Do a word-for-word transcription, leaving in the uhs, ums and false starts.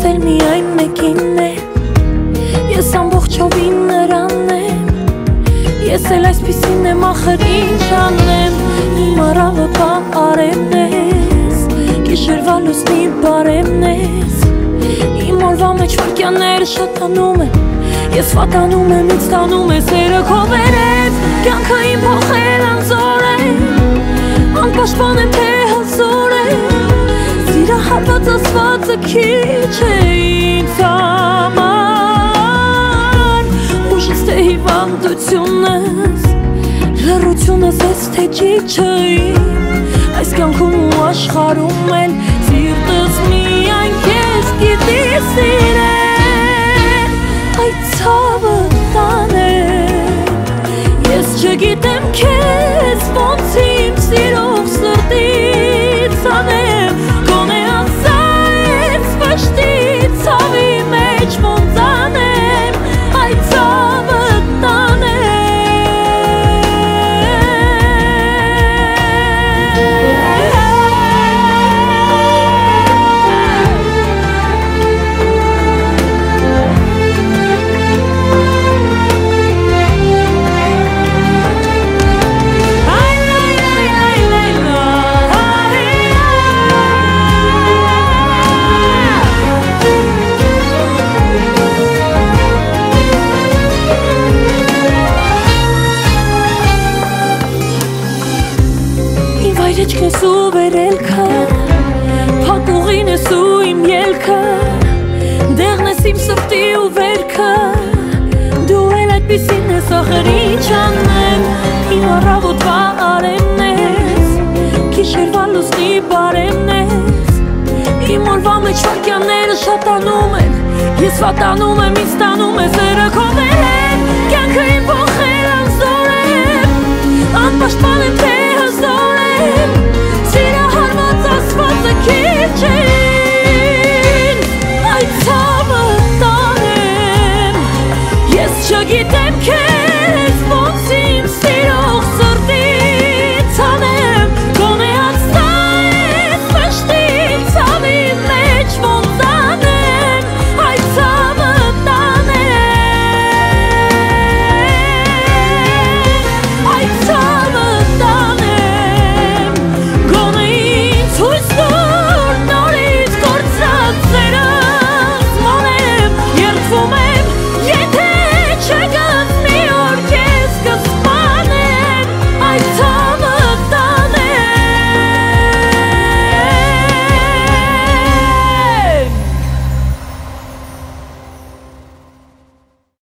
սիրել միայն մեկին է, ես ամբողջովին նրան եմ, ես էլ այսպիսին եմ, ախր ինչ անեմ, իմ առավոտվա արևն ես, գիշերվա լուսնի բարևն ես, իմ օրվա մեջ վայրկյանները շատանում են, ես վատանում եմ, ինձ տանում է սերը քո վերև, կյանքը իմ փոխել անզոր է, անպաշտպան եմ թե հազոր է, սիրահարված ասվածը քիչ է ինձ համար, ուժս թե հիվանդությունս, լռությունս ես թե ճիչը իմ, այս կյանքում ու աշխարհում էլ սիրտս միայն քեզ գիտի սիրել, այդ ցավը տանել, ես չգիտեմ քեզ ոնց իմ սիրող սրտից անեմ, գոնե ասած վշտի ցավի մեջ ոնց անեմ, այդ ցավը տանել. Վայրեջքն ես ու վերելքը, փակուղին ես ու իմ ելքը, դեղն ես իմ սրտի ու վերքը, դու էլ այդպիսին ես, ախր ինչ անեմ, իմ առավոտվա արևն ես, գիշերվա լուսնի բարևն ես, իմ օրվա մեջ վայրկյանները շատանում են, ես վատանում եմ, ինձ տանում է սերը քո վերև, կյանքը իմ փոխել անզոր է, անպաշտպան եմ թե հազոր է, սիրահարված ասվածը քիչ է